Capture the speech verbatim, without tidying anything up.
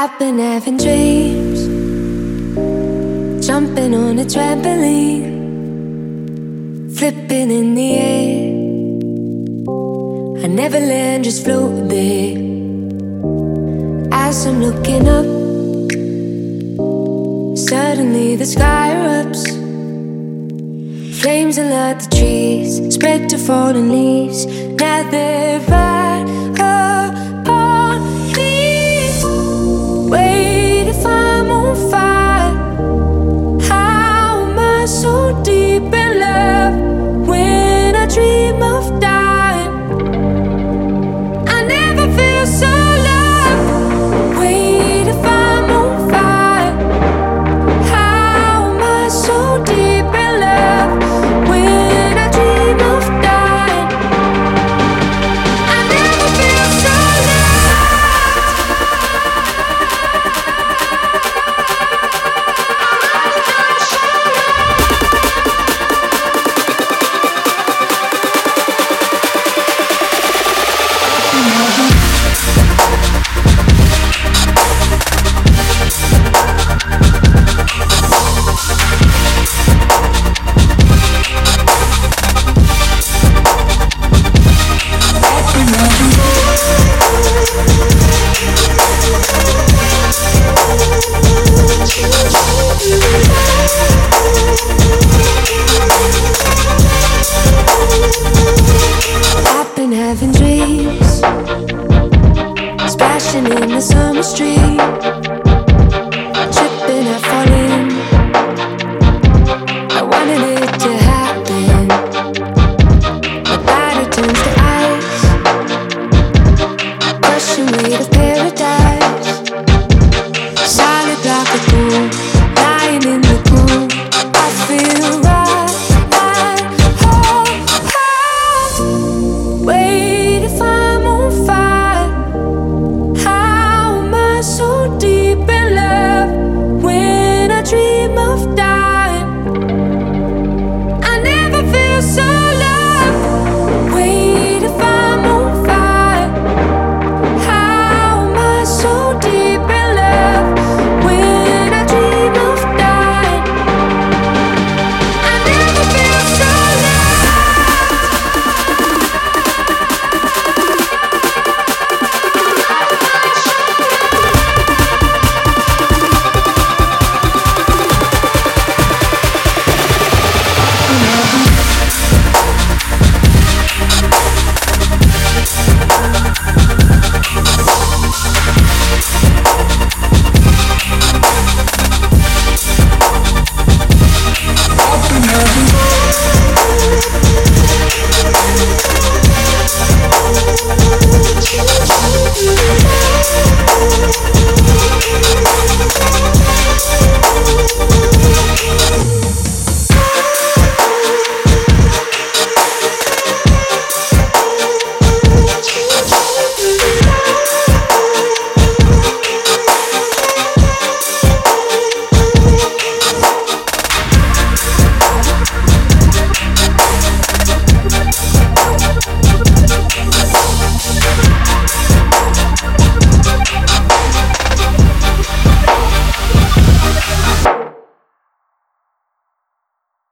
I've been having dreams, jumping on a trampoline, flipping in the air. I never land, just float there. As I'm looking up, suddenly the sky erupts. Flames alert the trees, spread to fallen leaves. Now they're right upon me. Wait, if I'm on fire, how am I so deep in love? When I dream of dying, I never feel so loved. Wait, if I'm on fire, how am I so deep in love? When I dream of dying, I never feel so I've been having dreams, splashing in the summer street, tripping, I fall in. I wanted it to happen, my body turns to ice, crushing weight of paradise.